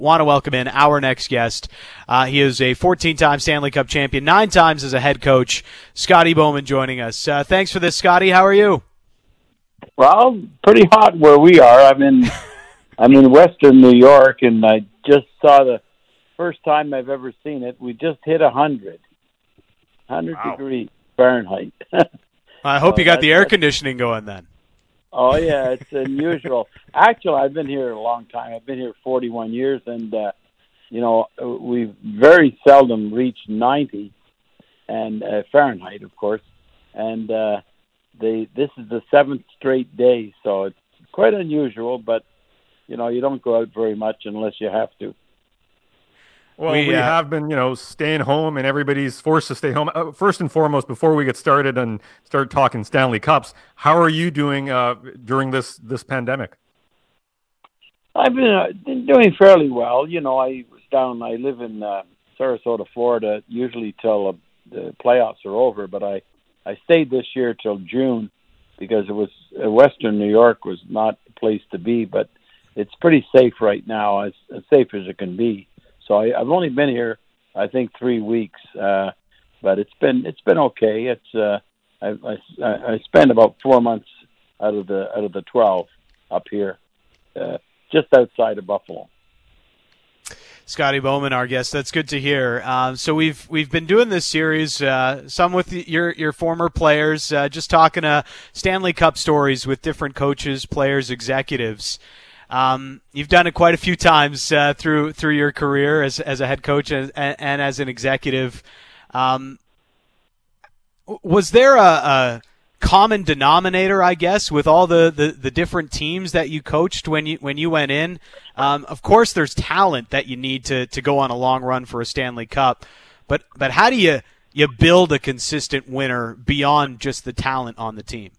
Want to welcome in our next guest. He is a 14-time Stanley Cup champion, 9 times as a head coach. Scotty Bowman joining us. Thanks for this, Scotty. How are you? Well, pretty hot where we are. I'm in Western New York, and I just saw the first time I've ever seen it. We just hit 100 Wow. degrees Fahrenheit. I hope you got the air conditioning going then. Oh, yeah, it's unusual. Actually, I've been here a long time. I've been here 41 years, and, we've very seldom reached 90 and Fahrenheit, of course. And this is the 7th straight day, so it's quite unusual, but, you don't go out very much unless you have to. Well, we have been, staying home, and everybody's forced to stay home. First and foremost, before we get started and start talking Stanley Cups, how are you doing during this pandemic? I've been doing fairly well. I live in Sarasota, Florida, usually till the playoffs are over, but I stayed this year till June because it was Western New York was not the place to be, but it's pretty safe right now, as safe as it can be. So I've only been here, I think, 3 weeks, but it's been okay. I spent about 4 months out of the 12 up here, just outside of Buffalo. Scotty Bowman, our guest. That's good to hear. So we've been doing this series, some with your former players, just talking Stanley Cup stories with different coaches, players, executives. You've done it quite a few times through your career as a head coach and as an executive. Was there a common denominator, I guess, with all the different teams that you coached when you went in? Of course, there's talent that you need to go on a long run for a Stanley Cup, but how do you build a consistent winner beyond just the talent on the team?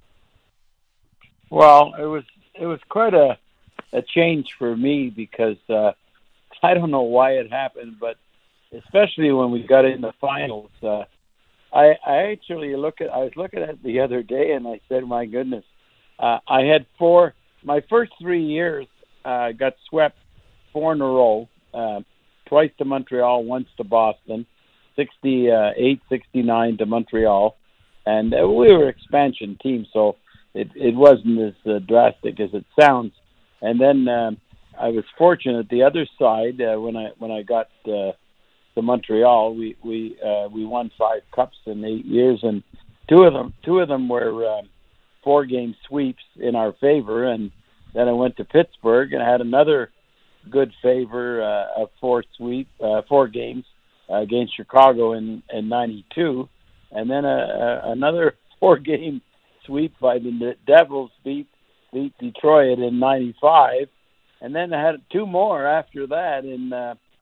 Well, it was quite a change for me because I don't know why it happened, but especially when we got in the finals, I actually I was looking at it the other day and I said, my goodness, I had my first 3 years got swept 4 in a row, twice to Montreal, once to Boston, 68, 69 to Montreal, and we were an expansion team, so it wasn't as drastic as it sounds. And then I was fortunate the other side when I got to Montreal, we won 5 cups in 8 years, and two of them were 4-game sweeps in our favor. And then I went to Pittsburgh and had another good favor of 4 games against Chicago in '92, and then another 4-game sweep by the Devils beat Detroit in '95, and then I had 2 more after that in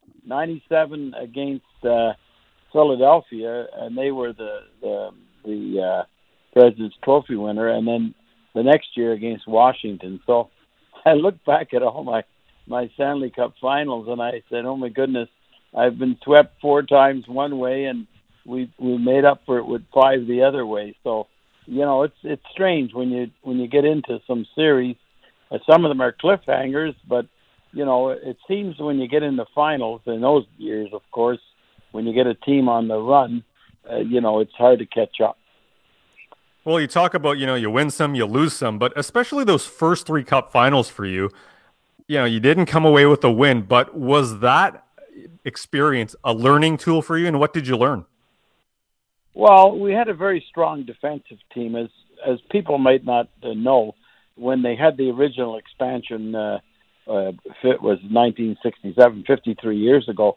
'97 against Philadelphia, and they were the President's Trophy winner, and then the next year against Washington. So I look back at all my Stanley Cup finals, and I said, oh my goodness, I've been swept 4 times one way, and we made up for it with 5 the other way. So it's strange when you get into some series. Some of them are cliffhangers, but it seems when you get in the finals in those years, of course, when you get a team on the run, it's hard to catch up. Well, you talk about you win some, you lose some, but especially those first 3 cup finals for you. You didn't come away with a win, but was that experience a learning tool for you, and what did you learn? Well, we had a very strong defensive team, as people might not know. When they had the original expansion, it was 1967, 53 years ago.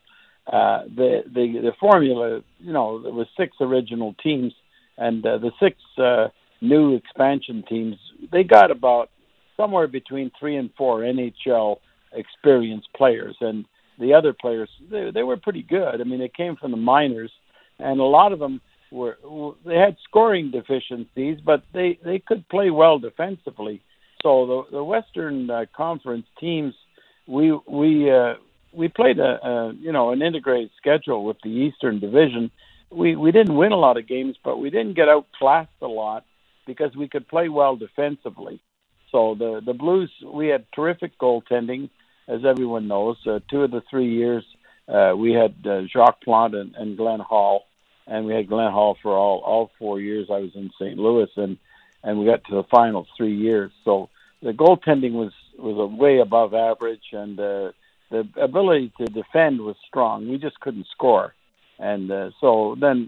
The formula, there was 6 original teams, and the 6 new expansion teams, they got about somewhere between 3 and 4 NHL experienced players, and the other players they were pretty good. I mean, they came from the minors, and a lot of them they had scoring deficiencies, but they could play well defensively. So the Western Conference teams, we played an integrated schedule with the Eastern Division. We didn't win a lot of games, but we didn't get outclassed a lot because we could play well defensively. So the Blues, we had terrific goaltending. as everyone knows, 2 of the 3 years we had Jacques Plante and Glenn Hall, and we had Glenn Hall for all 4 years I was in St. Louis, and we got to the final 3 years. So the goaltending was a way above average, and the ability to defend was strong. We just couldn't score, and so then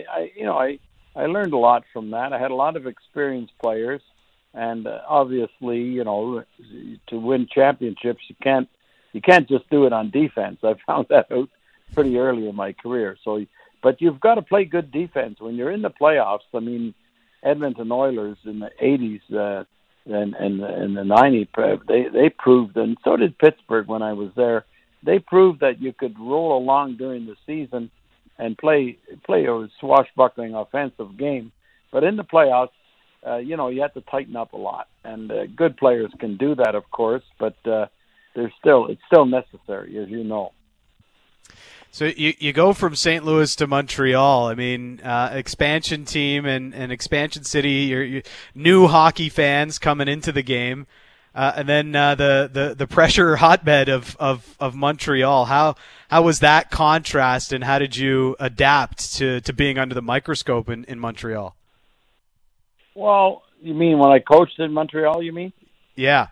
I learned a lot from that. I had a lot of experienced players, and obviously, to win championships, you can't just do it on defense. I found that out pretty early in my career. So, but you've got to play good defense when you're in the playoffs. I mean, Edmonton Oilers in the '80s and the '90s, they proved, and so did Pittsburgh when I was there. They proved that you could roll along during the season and play a swashbuckling offensive game, but in the playoffs, you have to tighten up a lot. And good players can do that, of course, but it's still necessary, as you know. So you go from St. Louis to Montreal. I mean, expansion team and expansion city. You're new hockey fans coming into the game, and then the pressure hotbed of Montreal. How was that contrast, and how did you adapt to being under the microscope in Montreal? Well, you mean when I coached in Montreal? You mean? Yeah.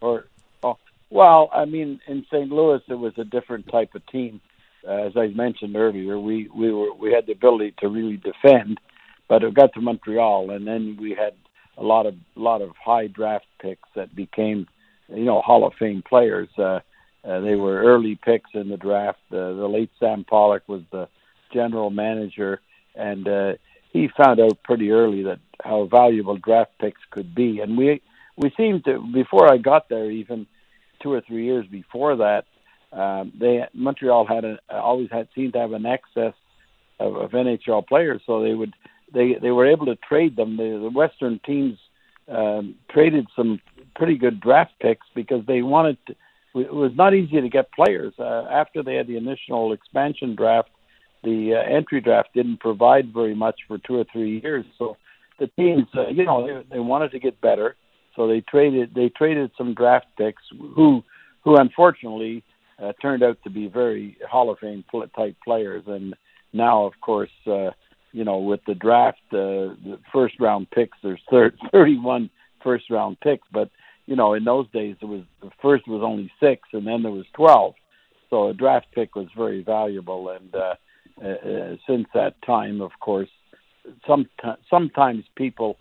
Well, I mean, in St. Louis it was a different type of team. As I mentioned earlier, we had the ability to really defend, but it got to Montreal, and then we had a lot of high draft picks that became, Hall of Fame players. They were early picks in the draft. The late Sam Pollock was the general manager, and he found out pretty early that how valuable draft picks could be. And we seemed to, before I got there, even 2 or 3 years before that, Montreal seemed to have an excess of NHL players, so they were able to trade them. The Western teams traded some pretty good draft picks because they wanted to. It was not easy to get players after they had the initial expansion draft. The entry draft didn't provide very much for 2 or 3 years, so the teams, they wanted to get better, so they traded some draft picks who unfortunately turned out to be very Hall of Fame type players. And now, of course, with the draft, the first round picks, there's 31 first round picks, but in those days the first was only 6, and then there was 12. So a draft pick was very valuable, and since that time, of course, sometimes people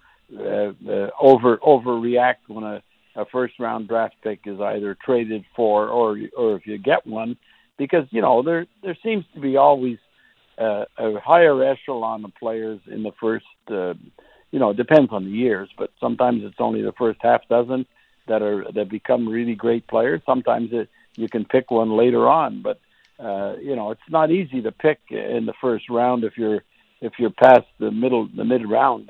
overreact when a first round draft pick is either traded for or if you get one, because there seems to be always a higher echelon of players in the first. It depends on the years, but sometimes it's only the first half dozen that become really great players. Sometimes you can pick one later on, but it's not easy to pick in the first round if you're past the mid round.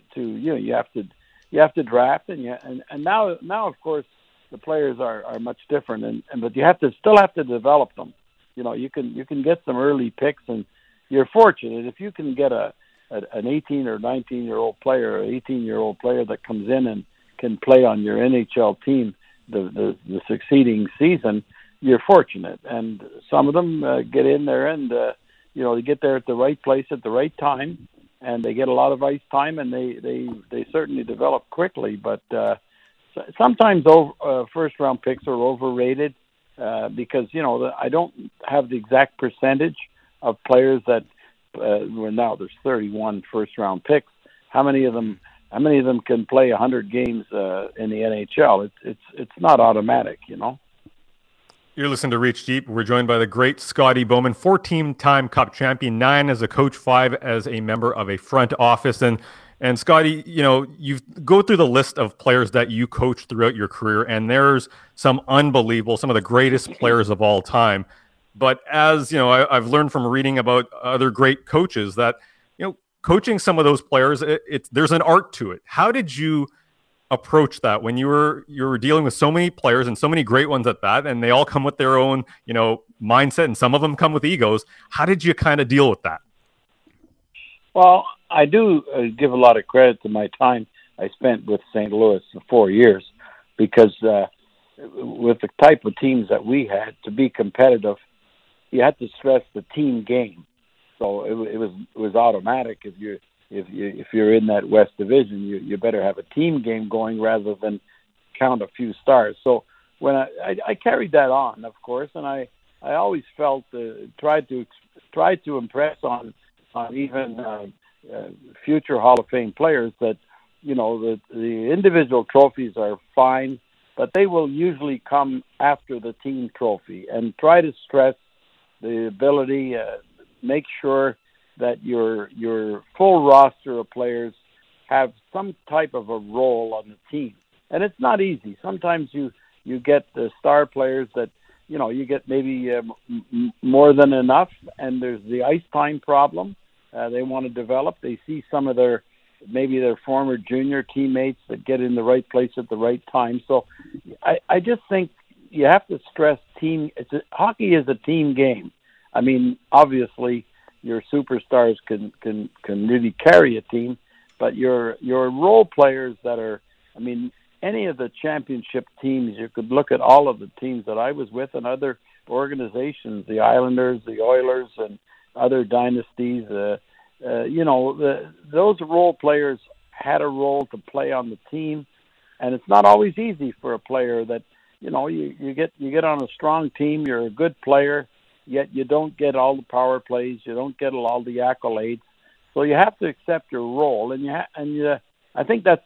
You have to draft, and now of course the players are much different, but you still have to develop them. You can get some early picks, and you're fortunate if you can get an 18 or 19-year-old player, or 18-year-old player that comes in and can play on your NHL team the succeeding season. You're fortunate, and some of them get in there, and they get there at the right place at the right time, and they get a lot of ice time, and they certainly develop quickly. But sometimes first round picks are overrated because I don't have the exact percentage of players that now there's 31 first round picks. How many of them can play 100 games in the NHL? It's not automatic, You're listening to Reach Deep. We're joined by the great Scotty Bowman, 14-time Cup champion, 9 as a coach, 5 as a member of a front office. And Scotty, you go through the list of players that you coached throughout your career, and there's some unbelievable, some of the greatest players of all time. But as I've learned from reading about other great coaches that coaching some of those players, there's an art to it. How did you approach that when you were dealing with so many players and so many great ones at that, and they all come with their own mindset, and some of them come with egos? How did you kind of deal with that? Well, I do give a lot of credit to my time I spent with St. Louis for 4 years, because with the type of teams that we had, to be competitive, you had to stress the team game. So it was automatic. If you're in that West Division, you better have a team game going rather than count a few stars. So when I carried that on, of course, and I always felt tried to impress on even future Hall of Fame players that, you know, the individual trophies are fine, but they will usually come after the team trophy, and try to stress the ability, make sure that your full roster of players have some type of a role on the team. And it's not easy. Sometimes you get the star players that, you know, you get maybe more than enough, and there's the ice time problem. They want to develop. They see some of their former junior teammates that get in the right place at the right time. So I just think you have to stress team. Hockey is a team game. I mean, obviously your superstars can really carry a team, but your role players that are, I mean, any of the championship teams, you could look at all of the teams that I was with and other organizations, the Islanders, the Oilers, and other dynasties. You know, those role players had a role to play on the team, and it's not always easy for a player that, you know, you get on a strong team, you're a good player, yet you don't get all the power plays, you don't get all the accolades. So you have to accept your role, and I think that's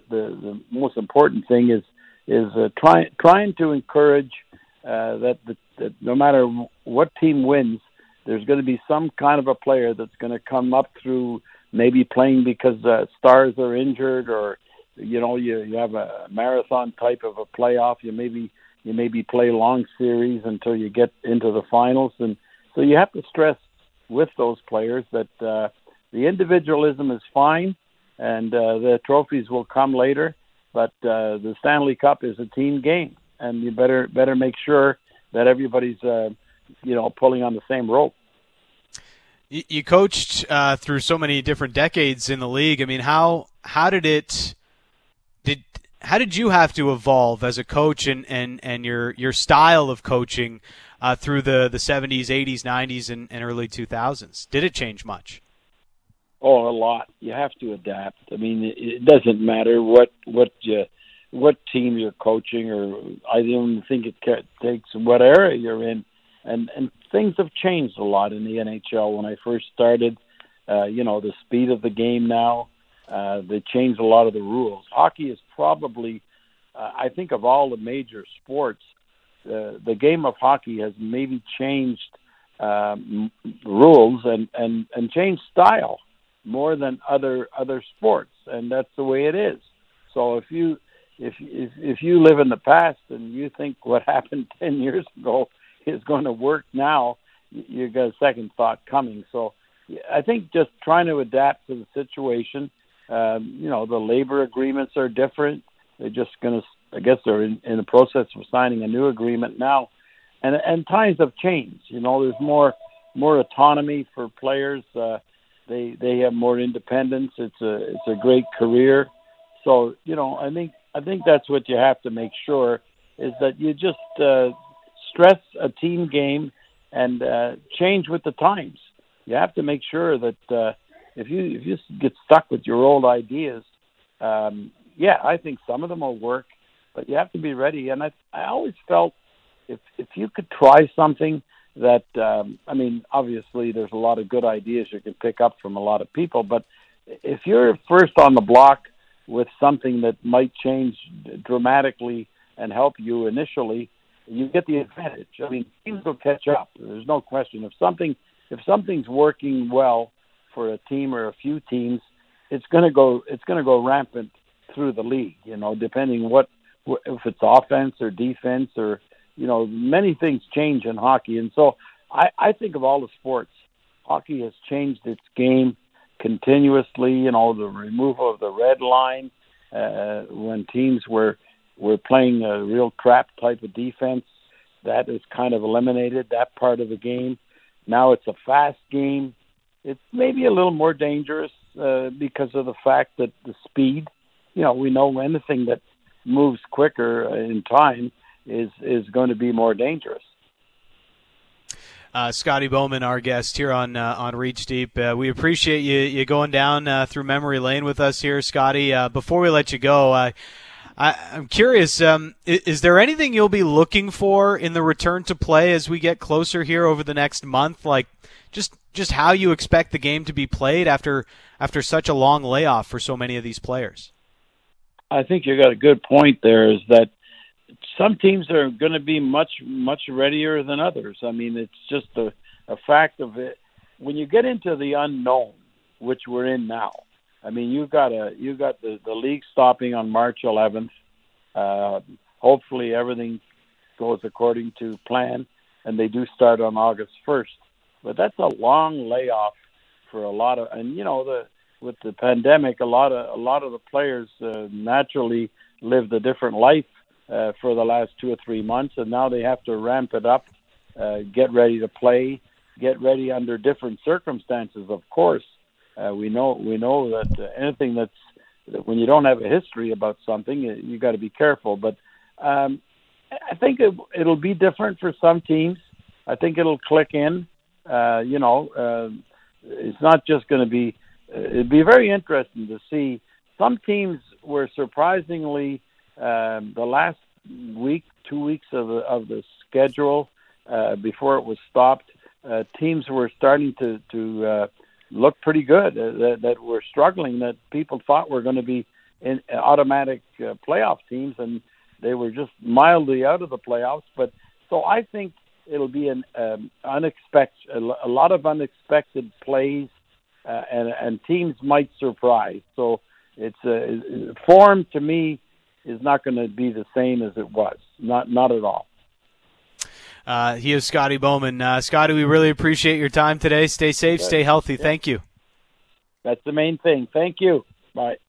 the most important thing is trying to encourage that no matter what team wins, there's going to be some kind of a player that's going to come up through maybe playing because stars are injured, or, you know, you have a marathon type of a playoff. You maybe play long series until you get into the finals, and so you have to stress with those players that the individualism is fine, and the trophies will come later, but the Stanley Cup is a team game, and you better make sure that everybody's pulling on the same rope. You coached through so many different decades in the league. I mean, how did you have to evolve as a coach and your style of coaching through the 70s, 80s, 90s, and early 2000s? Did it change much? Oh, a lot. You have to adapt. I mean, it doesn't matter what team you're coaching, or I don't think it takes what area you're in. And things have changed a lot in the NHL. When I first started, the speed of the game now, they changed a lot of the rules. Hockey is probably, I think, of all the major sports, the game of hockey has maybe changed rules and changed style more than other sports, and that's the way it is. So if you live in the past and you think what happened 10 years ago is going to work now, you got a second thought coming. So I think just trying to adapt to the situation. The labor agreements are different. They're just going to, I guess they're in the process of signing a new agreement now, and times have changed. You know, there's more autonomy for players. They have more independence. It's a great career. So, you know, I think that's what you have to make sure, is that you just stress a team game and change with the times. You have to make sure that if you get stuck with your old ideas, I think some of them will work, but you have to be ready. And I always felt if you could try something that, obviously there's a lot of good ideas you can pick up from a lot of people, but if you're first on the block with something that might change dramatically and help you initially, you get the advantage. I mean, teams will catch up. There's no question. If something's working well for a team or a few teams, it's going to go rampant through the league. You know, depending if it's offense or defense, or, you know, many things change in hockey. And so I think of all the sports, hockey has changed its game continuously. You know, the removal of the red line when teams were playing a real crap type of defense, that is kind of eliminated, that part of the game. Now it's a fast game. It's maybe a little more dangerous because of the fact that the speed, you know, we know anything that moves quicker in time is going to be more dangerous. Scotty Bowman, our guest here on Reach Deep. We appreciate you going down through memory lane with us here, Scotty. Before we let you go, I'm curious, is there anything you'll be looking for in the return to play as we get closer here over the next month? Like just how you expect the game to be played after such a long layoff for so many of these players? I think you got a good point there, is that some teams are going to be much readier than others. I mean, it's just a fact of it. When you get into the unknown, which we're in now, I mean, you got the league stopping on March 11th. Hopefully everything goes according to plan, and they do start on August 1st. But that's a long layoff for a lot of, and with the pandemic, a lot of the players naturally lived a different life for the last 2 or 3 months, and now they have to ramp it up, get ready to play, get ready under different circumstances. Of course, we know that anything that when you don't have a history about something, you got to be careful. But I think it'll be different for some teams. I think it'll click in. It's not just going to be. It'd be very interesting to see. Some teams were surprisingly the last week, 2 weeks of the schedule before it was stopped. Teams were starting to look pretty good. That were struggling. That people thought were going to be in automatic playoff teams, and they were just mildly out of the playoffs. But so I think it'll be a lot of unexpected plays, and teams might surprise. So it's form to me is not going to be the same as it was. Not at all. He is Scotty Bowman. Scotty, we really appreciate your time today. Stay safe, stay healthy. Thank you. That's the main thing. Thank you. Bye.